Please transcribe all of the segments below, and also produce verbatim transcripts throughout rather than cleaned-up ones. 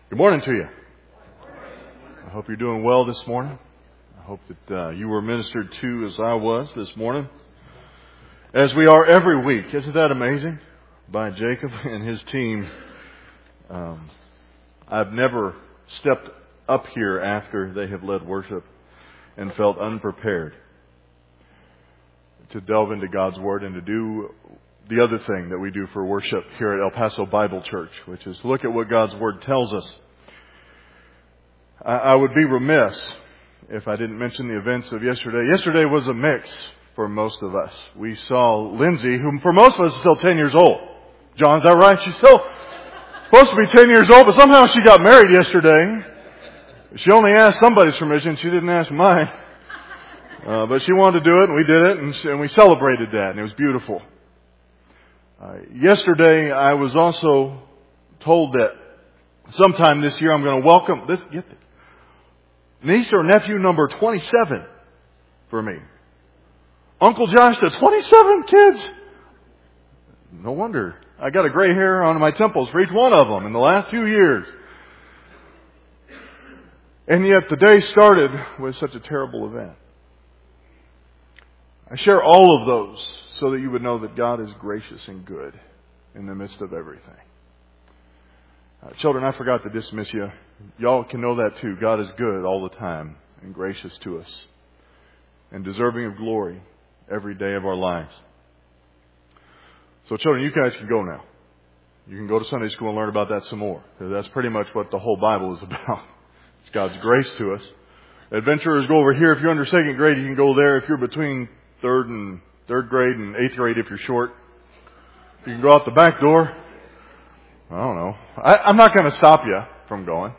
Good morning to you. I hope you're doing well this morning. I hope that uh, you were ministered to as I was this morning, as we are every week. Isn't that amazing? By Jacob and his team. Um, I've never stepped up here after they have led worship and felt unprepared to delve into God's Word and to do the other thing that we do for worship here at El Paso Bible Church, which is look at what God's Word tells us. I, I would be remiss if I didn't mention the events of yesterday. Yesterday was a mix for most of us. We saw Lindsay, who for most of us is still ten years old. John, is that right? She's still supposed to be ten years old, but somehow she got married yesterday. She only asked somebody's permission. She didn't ask mine. Uh, but she wanted to do it, and we did it, and, she, and we celebrated that, and it was beautiful. Uh, yesterday, I was also told that sometime this year I'm going to welcome this get this, niece or nephew number twenty-seven for me. Uncle Josh to twenty-seven kids. No wonder. I got a gray hair on my temples for each one of them in the last few years. And yet the day started with such a terrible event. I share all of those so that you would know that God is gracious and good in the midst of everything. Uh, children, I forgot to dismiss you. Y'all can know that too. God is good all the time and gracious to us and deserving of glory every day of our lives. So children, you guys can go now. You can go to Sunday school and learn about that some more. That's pretty much what the whole Bible is about. It's God's grace to us. Adventurers, go over here. If you're under second grade, you can go there. If you're between third and third grade and eighth grade, if you're short, you can go out the back door. I don't know. I, I'm not going to stop you from going.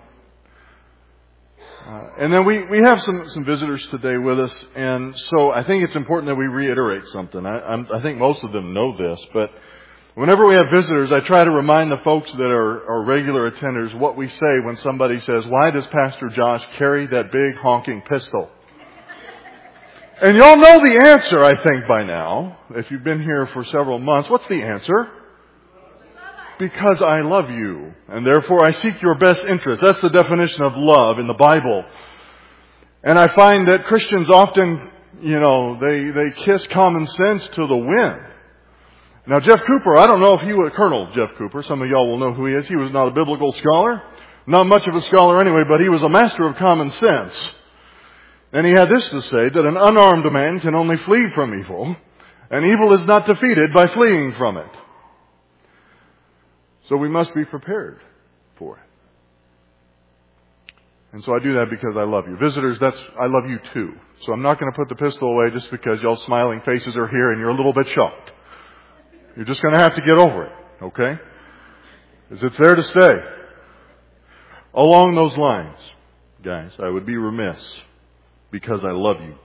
Uh, and then we, we have some, some visitors today with us, and so I think it's important that we reiterate something. I, I'm, I think most of them know this, but whenever we have visitors, I try to remind the folks that are, are regular attenders what we say when somebody says, "Why does Pastor Josh carry that big honking pistol?" And y'all know the answer, I think, by now. If you've been here for several months, what's the answer? Because I love you, and therefore I seek your best interest. That's the definition of love in the Bible. And I find that Christians often, you know, they, they kiss common sense to the wind. Now, Jeff Cooper, I don't know if he was Colonel Jeff Cooper. Some of y'all will know who he is. He was not a biblical scholar. Not much of a scholar anyway, but he was a master of common sense. And he had this to say, that an unarmed man can only flee from evil, and evil is not defeated by fleeing from it. So we must be prepared for it. And so I do that because I love you. Visitors, that's I love you too. So I'm not going to put the pistol away just because y'all smiling faces are here and you're a little bit shocked. You're just going to have to get over it, okay? Because it's there to stay. Along those lines, guys, I would be remiss, because I love you,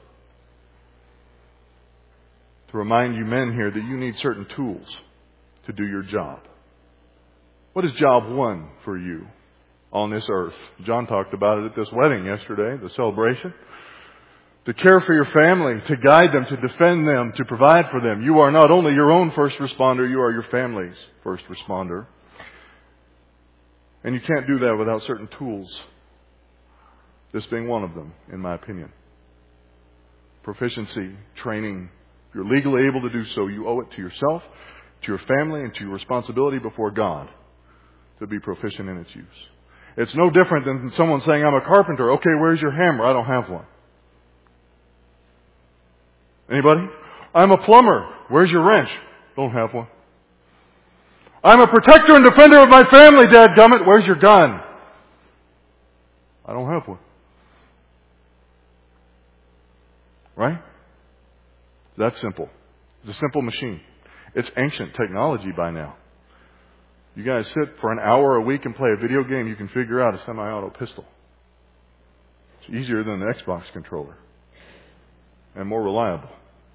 to remind you men here that you need certain tools to do your job. What is job one for you on this earth? John talked about it at this wedding yesterday, the celebration. To care for your family, to guide them, to defend them, to provide for them. You are not only your own first responder, you are your family's first responder. And you can't do that without certain tools. This being one of them, in my opinion. Proficiency, training. If you're legally able to do so, you owe it to yourself, to your family, and to your responsibility before God to be proficient in its use. It's no different than someone saying, "I'm a carpenter." Okay, where's your hammer? I don't have one. Anybody? "I'm a plumber." Where's your wrench? Don't have one. "I'm a protector and defender of my family, dadgummit." Where's your gun? I don't have one. Right? That's simple. It's a simple machine. It's ancient technology by now. You guys sit for an hour a week and play a video game, you can figure out a semi-auto pistol. It's easier than the Xbox controller. And more reliable.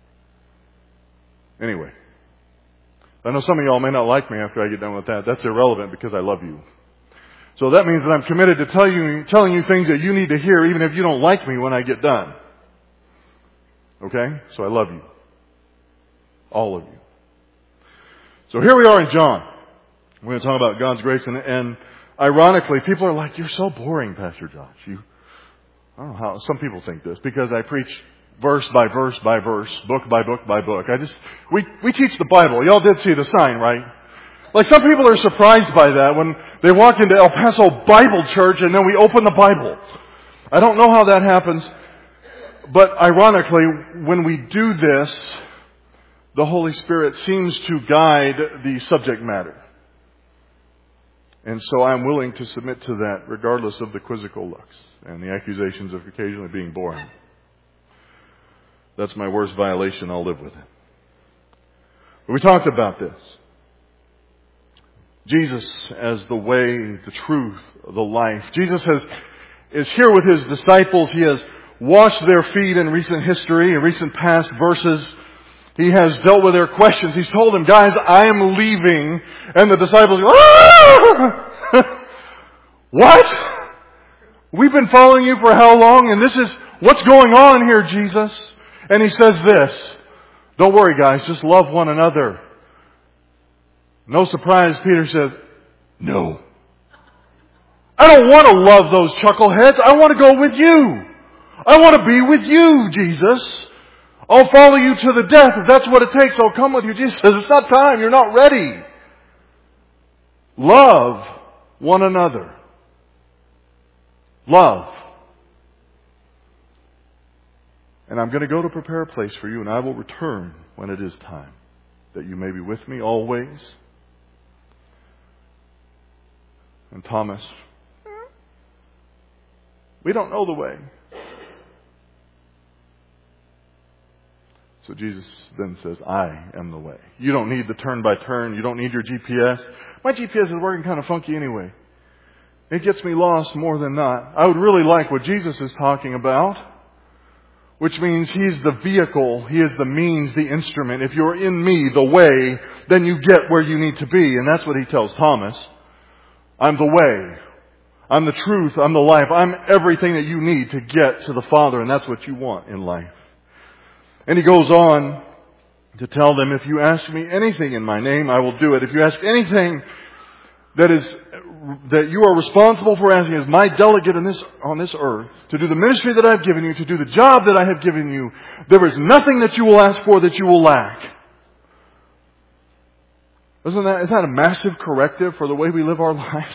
Anyway. I know some of y'all may not like me after I get done with that. That's irrelevant because I love you. So that means that I'm committed to tell you, telling you things that you need to hear even if you don't like me when I get done. Okay? So I love you. All of you. So here we are in John. We're going to talk about God's grace. And, and ironically, people are like, you're so boring, Pastor Josh. You, I don't know how, some people think this, because I preach verse by verse by verse, book by book by book. I just, we, we teach the Bible. Y'all did see the sign, right? Like some people are surprised by that when they walk into El Paso Bible Church and then we open the Bible. I don't know how that happens, but ironically, when we do this, the Holy Spirit seems to guide the subject matter. And so I'm willing to submit to that regardless of the quizzical looks and the accusations of occasionally being boring. That's my worst violation. I'll live with it. But we talked about this. Jesus as the way, the truth, the life. Jesus has, is here with His disciples. He has washed their feet in recent history, in recent past verses. He has dealt with their questions. He's told them, guys, I am leaving. And the disciples go, ah! What? We've been following you for how long? And this is, what's going on here, Jesus? And He says this, don't worry guys, just love one another. No surprise, Peter says, no. I don't want to love those chuckleheads. I want to go with you. I want to be with you, Jesus. I'll follow you to the death. If that's what it takes, I'll come with you. Jesus says, it's not time. You're not ready. Love one another. Love. And I'm going to go to prepare a place for you, and I will return when it is time, that you may be with me always. And Thomas, we don't know the way. So Jesus then says, I am the way. You don't need the turn by turn. You don't need your G P S. My G P S is working kind of funky anyway. It gets me lost more than not. I would really like what Jesus is talking about, which means He's the vehicle. He is the means, the instrument. If you're in me, the way, then you get where you need to be. And that's what He tells Thomas. I'm the way. I'm the truth. I'm the life. I'm everything that you need to get to the Father. And that's what you want in life. And He goes on to tell them, if you ask me anything in my name, I will do it. If you ask anything that is that you are responsible for asking as my delegate in this, on this earth, to do the ministry that I've given you, to do the job that I have given you, there is nothing that you will ask for that you will lack. Isn't that, isn't that a massive corrective for the way we live our lives?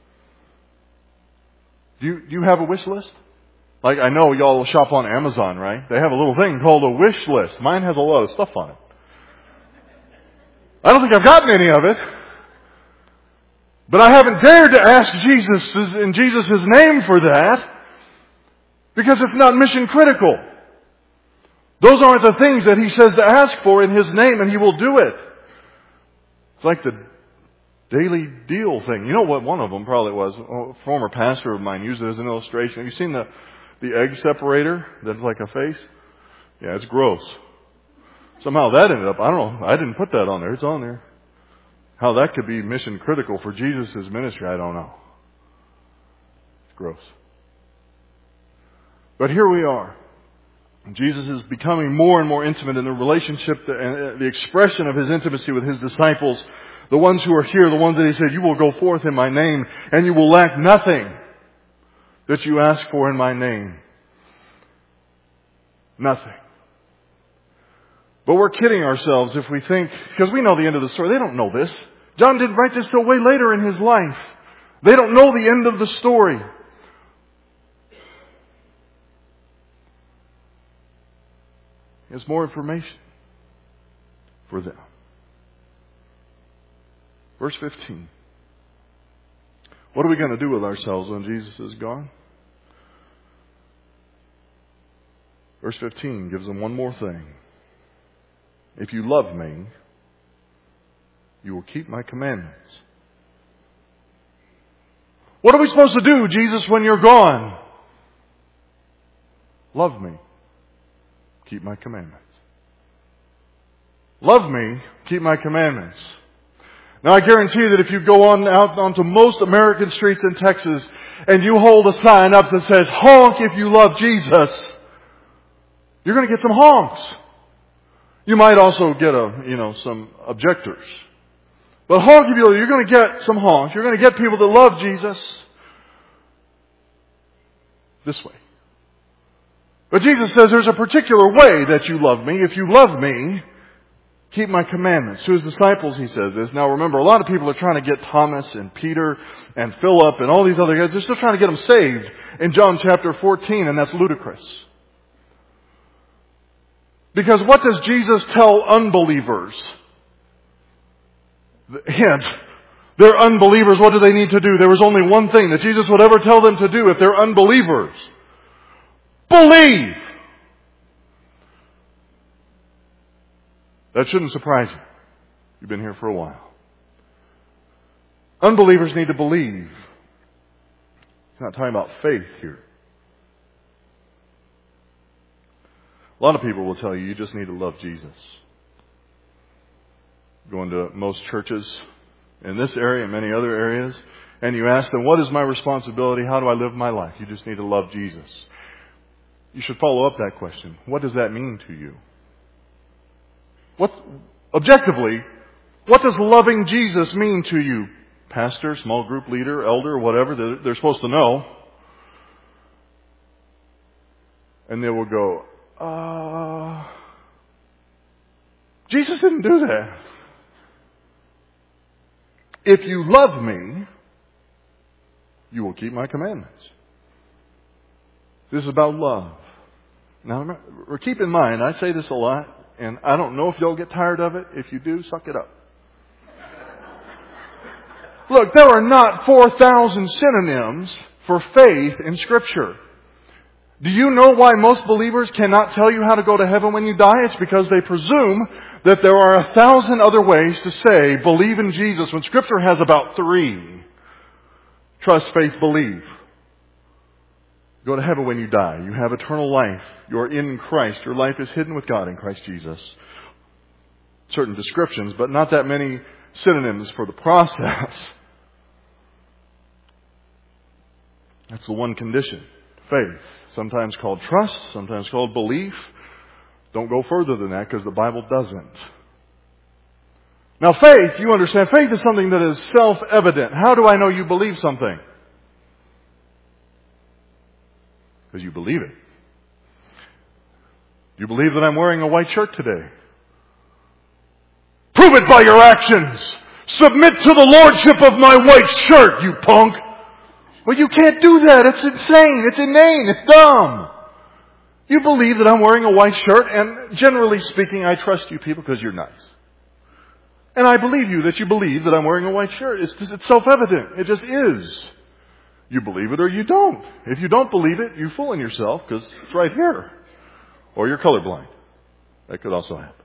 Do you, do you have a wish list? Like, I know y'all will shop on Amazon, right? They have a little thing called a wish list. Mine has a lot of stuff on it. I don't think I've gotten any of it. But I haven't dared to ask Jesus in Jesus' name for that, because it's not mission critical. Those aren't the things that He says to ask for in His name, and He will do it. It's like the daily deal thing. You know what one of them probably was? A former pastor of mine used it as an illustration. Have you seen the, the egg separator that's like a face? Yeah, it's gross. Somehow that ended up, I don't know, I didn't put that on there. It's on there. How that could be mission critical for Jesus' ministry, I don't know. It's gross. But here we are. Jesus is becoming more and more intimate in the relationship and the expression of His intimacy with His disciples. The ones who are here, the ones that He said, you will go forth in my name and you will lack nothing that you ask for in my name. Nothing. But we're kidding ourselves if we think, because we know the end of the story. They don't know this. John didn't write this till way later in his life. They don't know the end of the story. There's more information for them. Verse fifteen. What are we going to do with ourselves when Jesus is gone? Verse fifteen gives them one more thing. If you love me, you will keep my commandments. What are we supposed to do, Jesus, when you're gone? Love me. Keep my commandments. Love me. Keep my commandments. Now I guarantee that if you go on out onto most American streets in Texas and you hold a sign up that says, honk if you love Jesus, you're going to get some honks. You might also get a, you know, some objectors. But Hoggyville, you're going to get some honks. You're going to get people that love Jesus this way. But Jesus says there's a particular way that you love me. If you love me, keep my commandments. To his disciples he says this. Now remember, a lot of people are trying to get Thomas and Peter and Philip and all these other guys. They're still trying to get them saved in John chapter fourteen, and that's ludicrous. Because what does Jesus tell unbelievers? Hint. They're unbelievers. What do they need to do? There was only one thing that Jesus would ever tell them to do if they're unbelievers. Believe! That shouldn't surprise you. You've been here for a while. Unbelievers need to believe. He's not talking about faith here. A lot of people will tell you, you just need to love Jesus. Going to most churches in this area and many other areas, and you ask them, what is my responsibility? How do I live my life? You just need to love Jesus. You should follow up that question. What does that mean to you? What, objectively, what does loving Jesus mean to you? Pastor, small group leader, elder, whatever, they're, they're supposed to know. And they will go, uh, Jesus didn't do that. If you love me, you will keep my commandments. This is about love. Now, keep in mind, I say this a lot, and I don't know if you'll get tired of it. If you do, suck it up. Look, there are not four thousand synonyms for faith in Scripture. Do you know why most believers cannot tell you how to go to heaven when you die? It's because they presume that there are a thousand other ways to say, believe in Jesus, when Scripture has about three. Trust, faith, believe. Go to heaven when you die. You have eternal life. You're in Christ. Your life is hidden with God in Christ Jesus. Certain descriptions, but not that many synonyms for the process. That's the one condition. Faith. Sometimes called trust, sometimes called belief. Don't go further than that because the Bible doesn't. Now faith, you understand, faith is something that is self-evident. How do I know you believe something? Because you believe it. You believe that I'm wearing a white shirt today. Prove it by your actions. Submit to the lordship of my white shirt, you punk. Well, you can't do that. It's insane. It's inane. It's dumb. You believe that I'm wearing a white shirt, and generally speaking, I trust you people because you're nice. And I believe you that you believe that I'm wearing a white shirt. It's, it's self-evident. It just is. You believe it or you don't. If you don't believe it, you're fooling yourself because it's right here. Or you're colorblind. That could also happen.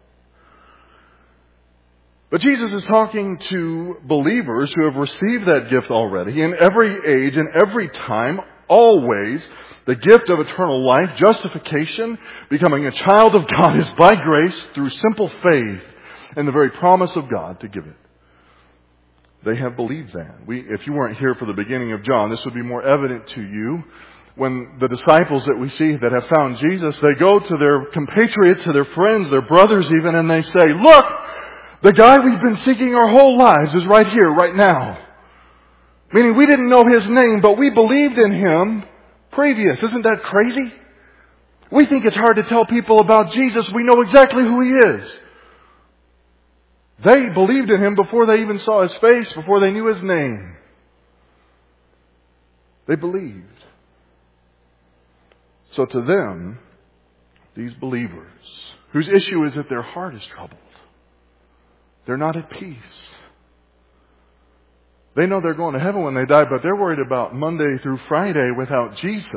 But Jesus is talking to believers who have received that gift already in every age and every time, always. The gift of eternal life, justification, becoming a child of God is by grace through simple faith in the very promise of God to give it. They have believed that. We, if you weren't here for the beginning of John, this would be more evident to you. When the disciples that we see that have found Jesus, they go to their compatriots, to their friends, their brothers even, and they say, look, the guy we've been seeking our whole lives is right here, right now. Meaning we didn't know his name, but we believed in him previous. Isn't that crazy? We think it's hard to tell people about Jesus. We know exactly who he is. They believed in him before they even saw his face, before they knew his name. They believed. So to them, these believers, whose issue is that their heart is troubled, they're not at peace. They know they're going to heaven when they die, but they're worried about Monday through Friday without Jesus.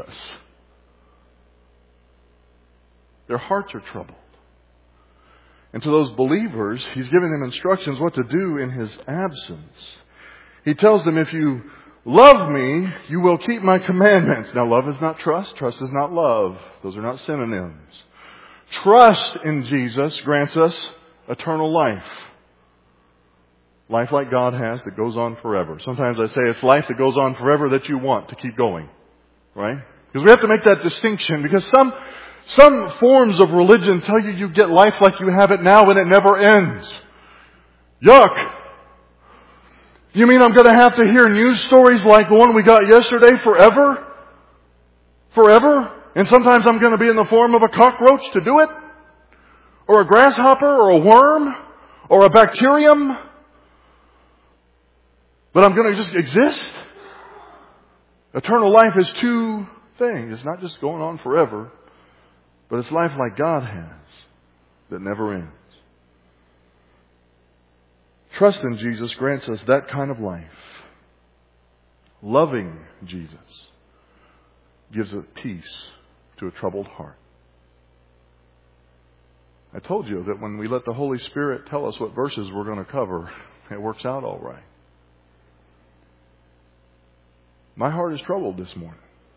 Their hearts are troubled. And to those believers, he's giving them instructions what to do in his absence. He tells them, if you love me, you will keep my commandments. Now, love is not trust. Trust is not love. Those are not synonyms. Trust in Jesus grants us eternal life. Life like God has that goes on forever. Sometimes I say it's life that goes on forever that you want to keep going. Right? Because we have to make that distinction, because some Some forms of religion tell you you get life like you have it now and it never ends. Yuck! You mean I'm going to have to hear news stories like the one we got yesterday forever? Forever? And sometimes I'm going to be in the form of a cockroach to do it? Or a grasshopper? Or a worm? Or a bacterium? But I'm going to just exist? Eternal life is two things. It's not just going on forever, but it's life like God has that never ends. Trust in Jesus grants us that kind of life. Loving Jesus gives a peace to a troubled heart. I told you that when we let the Holy Spirit tell us what verses we're going to cover, it works out all right. My heart is troubled this morning.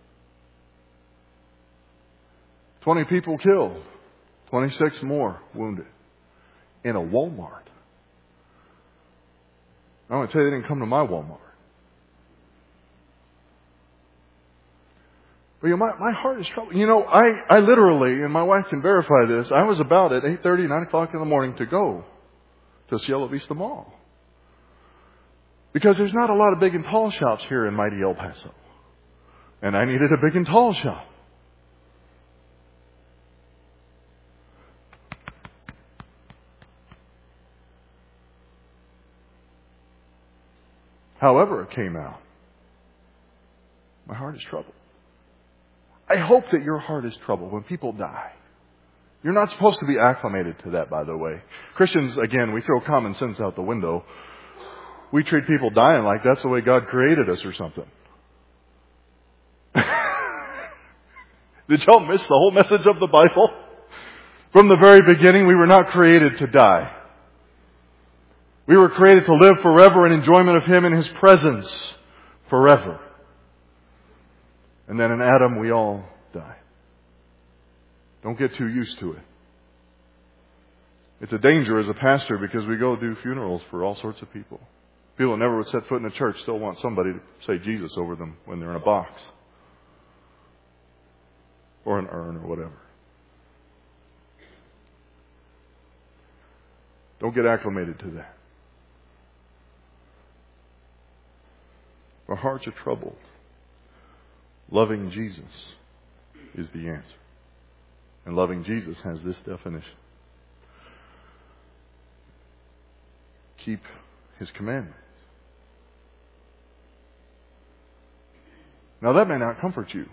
Twenty people killed, twenty-six more wounded in a Walmart. I want to tell you, they didn't come to my Walmart. But you know, my, my heart is troubled. You know, I, I literally, and my wife can verify this, I was about at eight thirty, nine o'clock in the morning to go to Cielo Vista Mall. Because there's not a lot of big and tall shops here in mighty El Paso. And I needed a big and tall shop. However it came out, my heart is troubled. I hope that your heart is troubled when people die. You're not supposed to be acclimated to that, by the way. Christians, again, we throw common sense out the window. We treat people dying like that's the way God created us or something. Did y'all miss the whole message of the Bible? From the very beginning, we were not created to die. We were created to live forever in enjoyment of Him in His presence forever. And then in Adam, we all die. Don't get too used to it. It's a danger as a pastor because we go do funerals for all sorts of people. People that never would set foot in a church still want somebody to say Jesus over them when they're in a box. Or an urn or whatever. Don't get acclimated to that. Our hearts are troubled. Loving Jesus is the answer. And loving Jesus has this definition. Keep His commandments. Now that may not comfort you.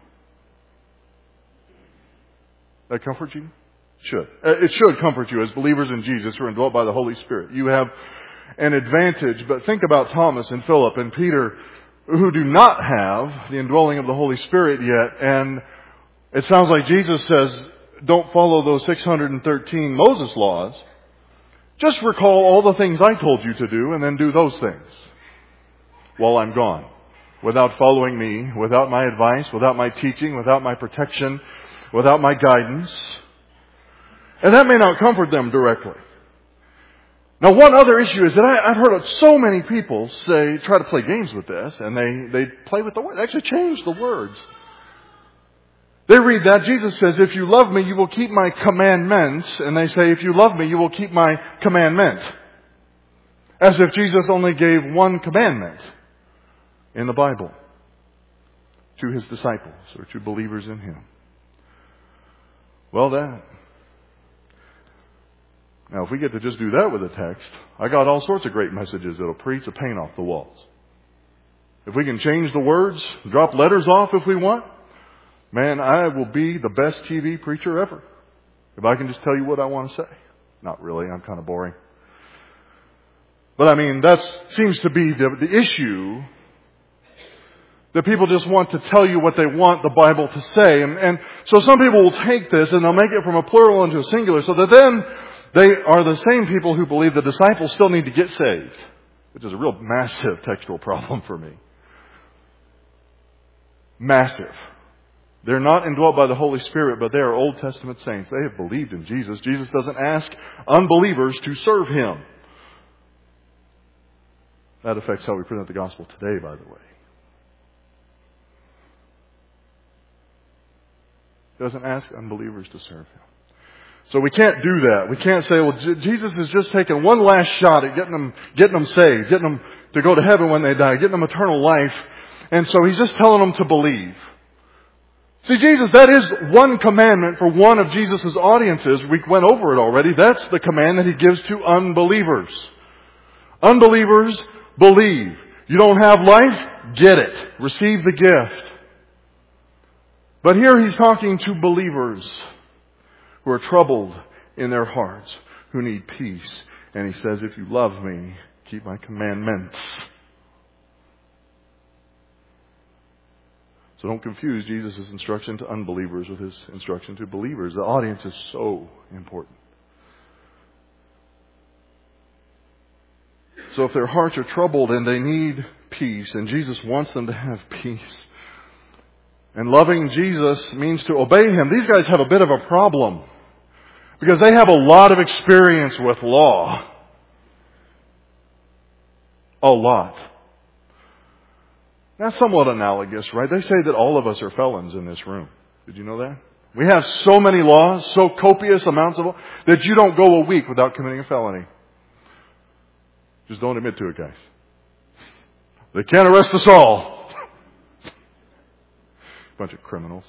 That comfort you? Should. It should comfort you as believers in Jesus who are indwelt by the Holy Spirit. You have an advantage, but think about Thomas and Philip and Peter who do not have the indwelling of the Holy Spirit yet. And it sounds like Jesus says, don't follow those six hundred thirteen Moses laws. Just recall all the things I told you to do and then do those things while I'm gone. Without following me, without my advice, without my teaching, without my protection, without my guidance. And that may not comfort them directly. Now, one other issue is that I, I've heard of so many people say, try to play games with this, and they, they play with the words. They actually change the words. They read that. Jesus says, if you love me, you will keep my commandments. And they say, if you love me, you will keep my commandment. As if Jesus only gave one commandment in the Bible to His disciples or to believers in Him. Well, that. Now, if we get to just do that with a text, I got all sorts of great messages that'll preach a paint off the walls. If we can change the words, drop letters off if we want, man, I will be the best T V preacher ever. If I can just tell you what I want to say. Not really, I'm kind of boring. But I mean, that seems to be the, the issue. That people just want to tell you what they want the Bible to say. And, and so some people will take this and they'll make it from a plural into a singular so that then they are the same people who believe the disciples still need to get saved. Which is a real massive textual problem for me. Massive. They're not indwelt by the Holy Spirit, but they are Old Testament saints. They have believed in Jesus. Jesus doesn't ask unbelievers to serve Him. That affects how we present the gospel today, by the way. Doesn't ask unbelievers to serve Him. So we can't do that. We can't say, well, J- Jesus is just taking one last shot at getting them, getting them saved, getting them to go to heaven when they die, getting them eternal life. And so He's just telling them to believe. See, Jesus, that is one commandment for one of Jesus' audiences. We went over it already. That's the command that He gives to unbelievers. Unbelievers, believe. You don't have life? Get it. Receive the gift. But here He's talking to believers who are troubled in their hearts, who need peace. And He says, if you love me, keep my commandments. So don't confuse Jesus' instruction to unbelievers with His instruction to believers. The audience is so important. So if their hearts are troubled and they need peace, and Jesus wants them to have peace, and loving Jesus means to obey Him, these guys have a bit of a problem because they have a lot of experience with law. A lot. That's somewhat analogous, right? They say that all of us are felons in this room. Did you know that? We have so many laws, so copious amounts of law, that you don't go a week without committing a felony. Just don't admit to it, guys. They can't arrest us all. Bunch of criminals.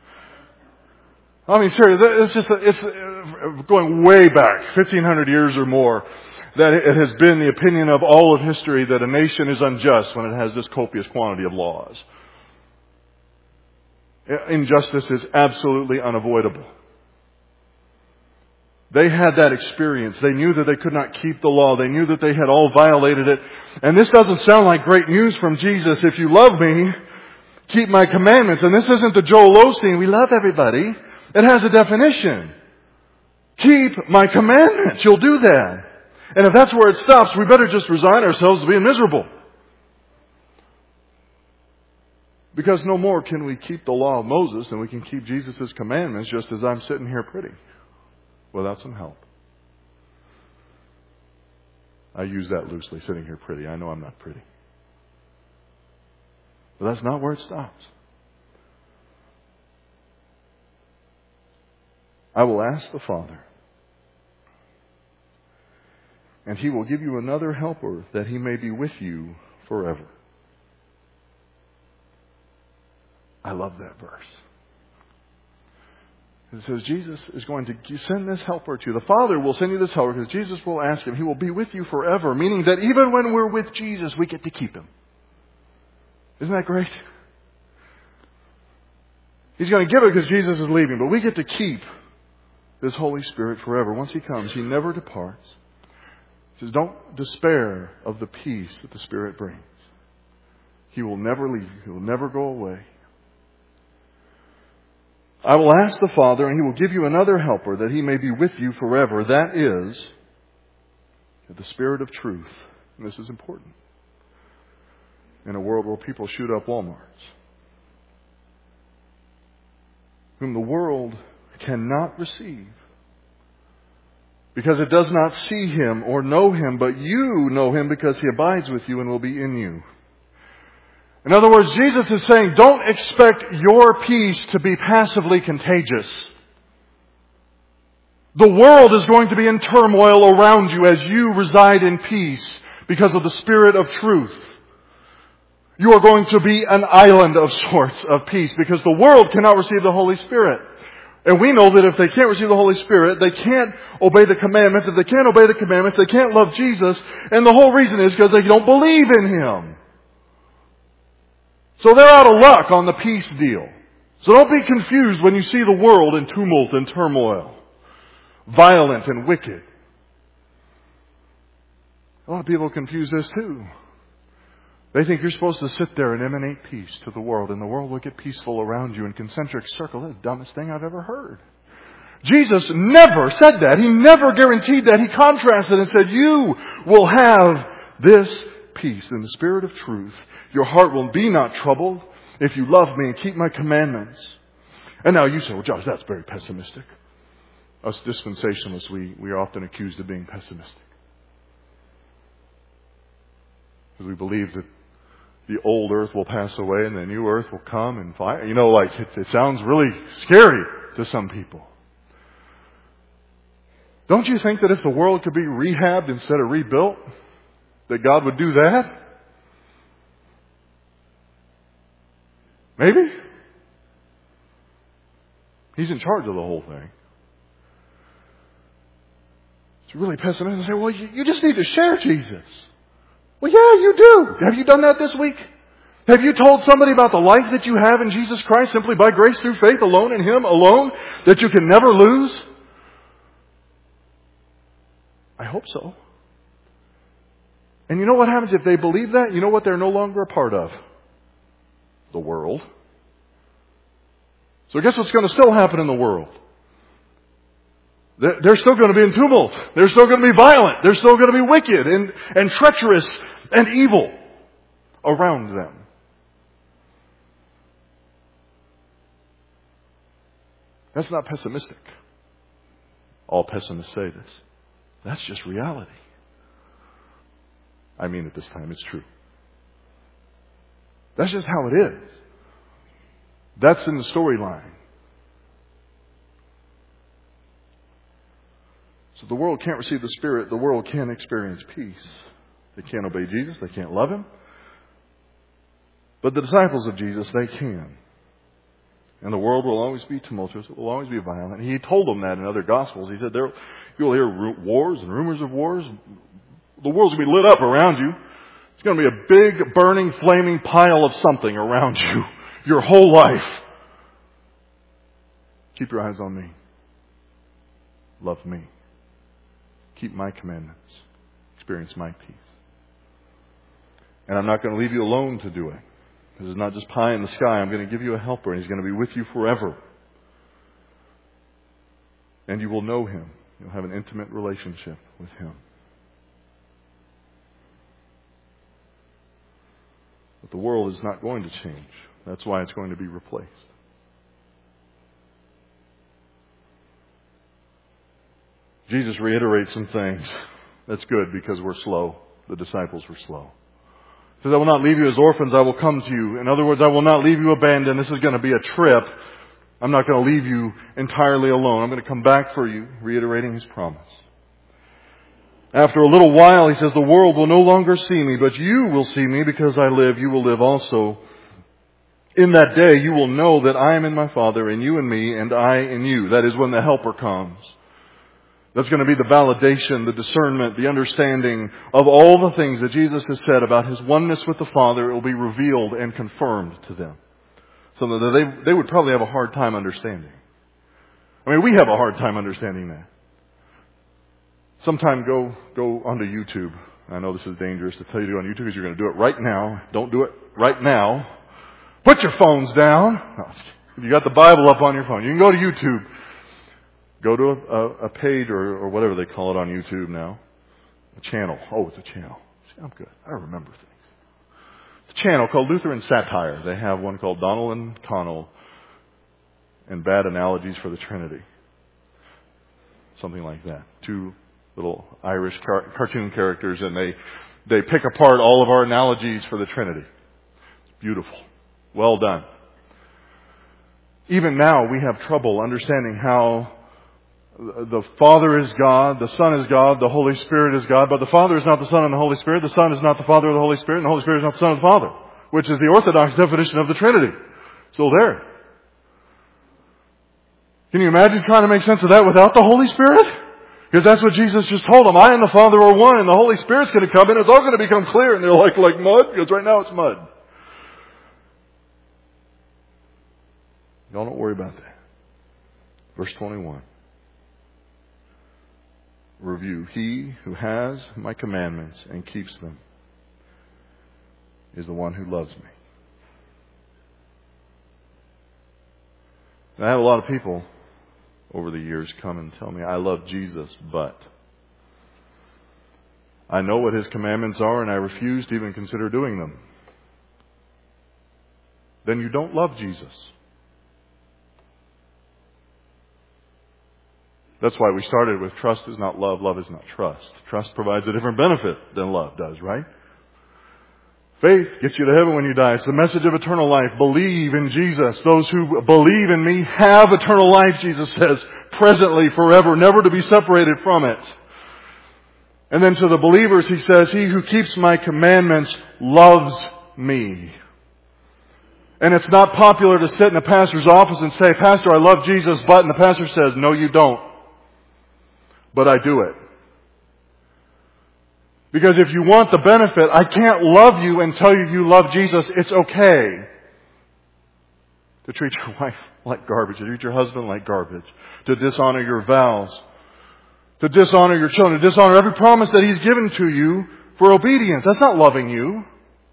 I mean, seriously, it's just, it's going way back, fifteen hundred years or more, that it has been the opinion of all of history that a nation is unjust when it has this copious quantity of laws. Injustice is absolutely unavoidable. They had that experience. They knew that they could not keep the law. They knew that they had all violated it. And this doesn't sound like great news from Jesus. If you love me, keep my commandments. And this isn't the Joel Osteen, we love everybody. It has a definition. Keep my commandments. You'll do that. And if that's where it stops, we better just resign ourselves to being miserable. Because no more can we keep the law of Moses than we can keep Jesus' commandments just as I'm sitting here pretty, without some help. I use that loosely, sitting here pretty. I know I'm not pretty. But that's not where it stops. I will ask the Father, and He will give you another helper that He may be with you forever. I love that verse. It says Jesus is going to send this helper to you. The Father will send you this helper because Jesus will ask Him. He will be with you forever, meaning that even when we're with Jesus, we get to keep Him. Isn't that great? He's going to give it because Jesus is leaving, but we get to keep this Holy Spirit forever. Once He comes, He never departs. He says, don't despair of the peace that the Spirit brings. He will never leave you. He will never go away. I will ask the Father, and He will give you another helper that He may be with you forever. That is the Spirit of truth. And this is important. In a world where people shoot up Walmarts, whom the world cannot receive because it does not see Him or know Him, but you know Him because He abides with you and will be in you. In other words, Jesus is saying, don't expect your peace to be passively contagious. The world is going to be in turmoil around you as you reside in peace because of the Spirit of truth. You are going to be an island of sorts of peace because the world cannot receive the Holy Spirit. And we know that if they can't receive the Holy Spirit, they can't obey the commandments. If they can't obey the commandments, they can't love Jesus. And the whole reason is because they don't believe in Him. So they're out of luck on the peace deal. So don't be confused when you see the world in tumult and turmoil, violent and wicked. A lot of people confuse this too. They think you're supposed to sit there and emanate peace to the world, and the world will get peaceful around you in concentric circles. That's the dumbest thing I've ever heard. Jesus never said that. He never guaranteed that. He contrasted and said, you will have this peace in the Spirit of truth. Your heart will be not troubled if you love me and keep my commandments. And now you say, well, Josh, that's very pessimistic. Us dispensationalists, we, we are often accused of being pessimistic. Because we believe that the old earth will pass away and the new earth will come and fire. You know, like it, it sounds really scary to some people. Don't you think that if the world could be rehabbed instead of rebuilt, that God would do that? Maybe. He's in charge of the whole thing. It's really pessimistic to say, well, you, you just need to share Jesus. Well, yeah, you do. Have you done that this week? Have you told somebody about the life that you have in Jesus Christ simply by grace through faith alone in Him alone that you can never lose? I hope so. And you know what happens if they believe that? You know what they're no longer a part of? The world. So guess what's going to still happen in the world? They're still going to be in tumult. They're still going to be violent. They're still going to be wicked and, and treacherous and evil around them. That's not pessimistic. All pessimists say this. That's just reality. I mean, at this time, it's true. That's just how it is. That's in the storyline. So the world can't receive the Spirit. The world can't experience peace. They can't obey Jesus. They can't love Him. But the disciples of Jesus, they can. And the world will always be tumultuous. It will always be violent. He told them that in other Gospels. He said, there, you'll hear wars and rumors of wars. The world's going to be lit up around you. It's going to be a big, burning, flaming pile of something around you your whole life. Keep your eyes on me. Love me. Keep my commandments. Experience my peace. And I'm not going to leave you alone to do it. This is not just pie in the sky. I'm going to give you a helper, and He's going to be with you forever. And you will know Him. You'll have an intimate relationship with Him. But the world is not going to change. That's why it's going to be replaced. Jesus reiterates some things. That's good because we're slow. The disciples were slow. He says, I will not leave you as orphans. I will come to you. In other words, I will not leave you abandoned. This is going to be a trip. I'm not going to leave you entirely alone. I'm going to come back for you, reiterating His promise. After a little while, He says, the world will no longer see me, but you will see me because I live. You will live also. In that day, you will know that I am in my Father, and you in me, and I in you. That is when the Helper comes. That's going to be the validation, the discernment, the understanding of all the things that Jesus has said about His oneness with the Father. It will be revealed and confirmed to them. So that they, they would probably have a hard time understanding. I mean, we have a hard time understanding that. Sometime go, go onto YouTube. I know this is dangerous to tell you to do on YouTube because you're going to do it right now. Don't do it right now. Put your phones down. No, you got the Bible up on your phone. You can go to YouTube. Go to a, a, a page or, or whatever they call it on YouTube now. A channel. Oh, it's a channel. See, I'm good. I remember things. It's a channel called Lutheran Satire. They have one called Donald and Connell and Bad Analogies for the Trinity. Something like that. Two little Irish car- cartoon characters, and they, they pick apart all of our analogies for the Trinity. It's beautiful. Well done. Even now we have trouble understanding how the Father is God, the Son is God, the Holy Spirit is God, but the Father is not the Son and the Holy Spirit, the Son is not the Father of the Holy Spirit, and the Holy Spirit is not the Son of the Father, which is the Orthodox definition of the Trinity. Still there. Can you imagine trying to make sense of that without the Holy Spirit? Because that's what Jesus just told them. I and the Father are one, and the Holy Spirit's going to come in. It's all going to become clear. And they're like, like mud? Because right now it's mud. Y'all don't worry about that. Verse twenty-one. Review. He who has my commandments and keeps them is the one who loves me. And I have a lot of people over the years come and tell me, I love Jesus, but I know what His commandments are and I refuse to even consider doing them. Then you don't love Jesus. That's why we started with trust is not love, love is not trust. Trust provides a different benefit than love does, right? Faith gets you to heaven when you die. It's the message of eternal life. Believe in Jesus. Those who believe in me have eternal life, Jesus says. presently, forever, never to be separated from it. And then to the believers he says, he who keeps my commandments loves me. And it's not popular to sit in a pastor's office and say, Pastor, I love Jesus, but, and the pastor says, no, you don't. But I do it. Because if you want the benefit, I can't love you and tell you you love Jesus. It's okay to treat your wife like garbage, to treat your husband like garbage, to dishonor your vows, to dishonor your children, to dishonor every promise that He's given to you for obedience. That's not loving you.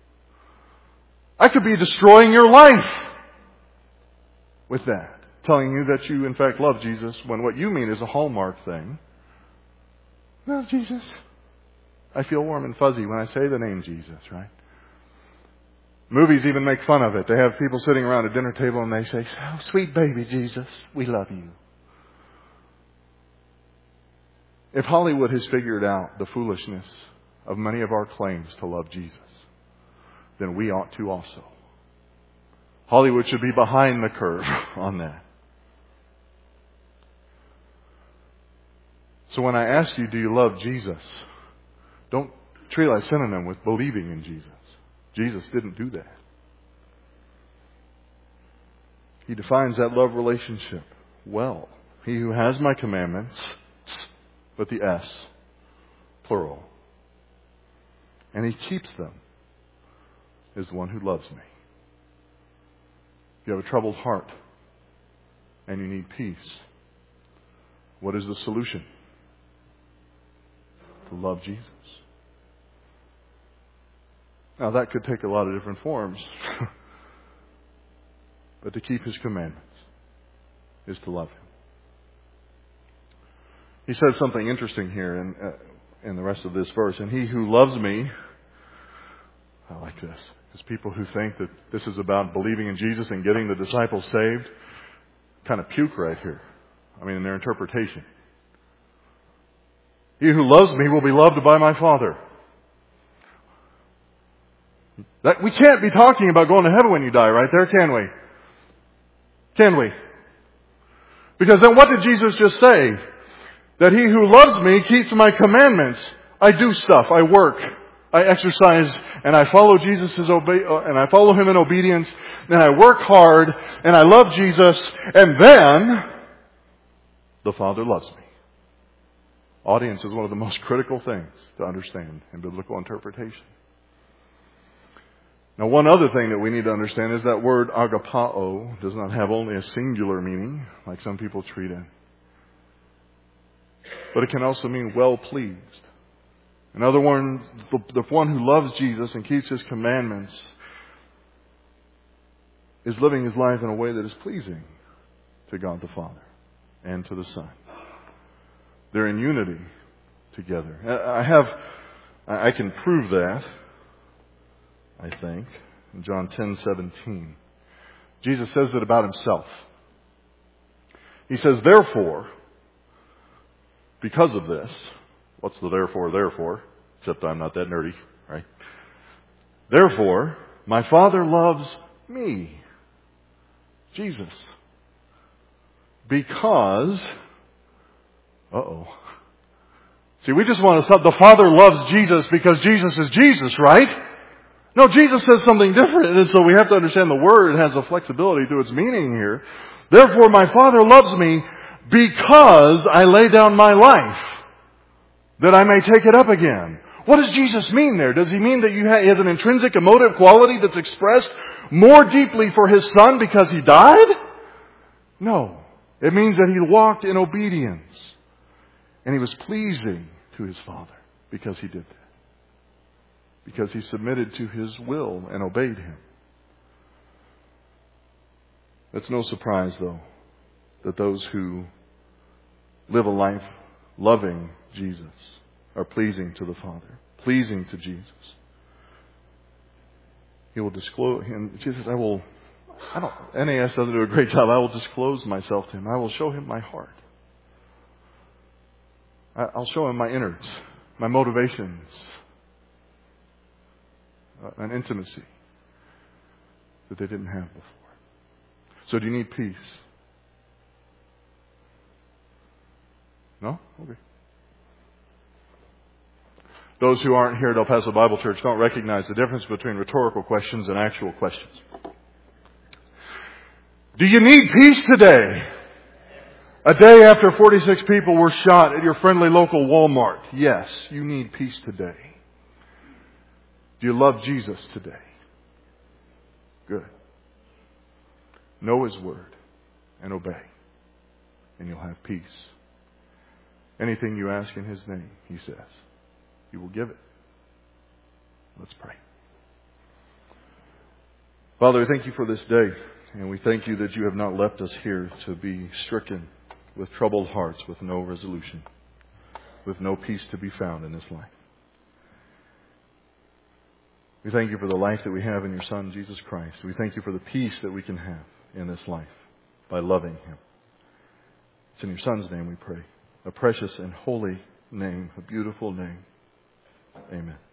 I could be destroying your life with that, telling you that you in fact love Jesus when what you mean is a hallmark thing. Love Jesus. I feel warm and fuzzy when I say the name Jesus, right? Movies even make fun of it. They have people sitting around a dinner table and they say, oh, sweet baby Jesus, we love you. If Hollywood has figured out the foolishness of many of our claims to love Jesus, then we ought to also. Hollywood should be behind the curve on that. So when I ask you, do you love Jesus? Don't treat it like synonym with believing in Jesus. Jesus didn't do that. He defines that love relationship well. He who has my commandments, but the S, plural, and he keeps them, is the one who loves me. If you have a troubled heart and you need peace, what is the solution? To love Jesus. Now that could take a lot of different forms. But to keep His commandments is to love Him. He says something interesting here in, uh, in the rest of this verse. And he who loves me, I like this, because people who think that this is about believing in Jesus and getting the disciples saved kind of puke right here. I mean, in their interpretation. He who loves me will be loved by my Father. That, we can't be talking about going to heaven when you die, right there, can we? Can we? Because then what did Jesus just say? That he who loves me keeps my commandments. I do stuff. I work. I exercise. And I follow Jesus' obe- and I follow Him in obedience. And I work hard. And I love Jesus. And then the Father loves me. Audience is one of the most critical things to understand in biblical interpretation. Now, one other thing that we need to understand is that word agapao does not have only a singular meaning, like some people treat it, but it can also mean well pleased. In other words, the, the one who loves Jesus and keeps His commandments is living his life in a way that is pleasing to God the Father and to the Son. They're in unity together. I have, I can prove that, I think, in John ten seventeen. Jesus says it about Himself. He says, therefore, because of this, what's the therefore, therefore? Except I'm not that nerdy, right? Therefore, my Father loves me, Jesus, because, uh-oh. See, we just want to stop. The Father loves Jesus because Jesus is Jesus, right? No, Jesus says something different, and so we have to understand the word has a flexibility to its meaning here. Therefore, my Father loves me because I lay down my life, that I may take it up again. What does Jesus mean there? Does He mean that you ha- He has an intrinsic emotive quality that's expressed more deeply for His Son because He died? No. It means that He walked in obedience. And He was pleasing to His Father because He did that. Because He submitted to His will and obeyed Him. It's no surprise, though, that those who live a life loving Jesus are pleasing to the Father, pleasing to Jesus. He will disclose, and Jesus, I will, I don't, N A S doesn't do a great job. I will disclose myself to Him. I will show Him my heart. I'll show Him my innards, my motivations, an intimacy that they didn't have before. So do you need peace? No? Okay. Those who aren't here at El Paso Bible Church don't recognize the difference between rhetorical questions and actual questions. Do you need peace today? A day after forty-six people were shot at your friendly local Walmart. Yes, you need peace today. Do you love Jesus today? Good. Know His Word and obey, and you'll have peace. Anything you ask in His name, He says, He will give it. Let's pray. Father, thank You for this day, and we thank You that You have not left us here to be stricken with troubled hearts, with no resolution, with no peace to be found in this life. We thank You for the life that we have in Your Son, Jesus Christ. We thank You for the peace that we can have in this life by loving Him. It's in Your Son's name we pray. A precious and holy name, a beautiful name. Amen.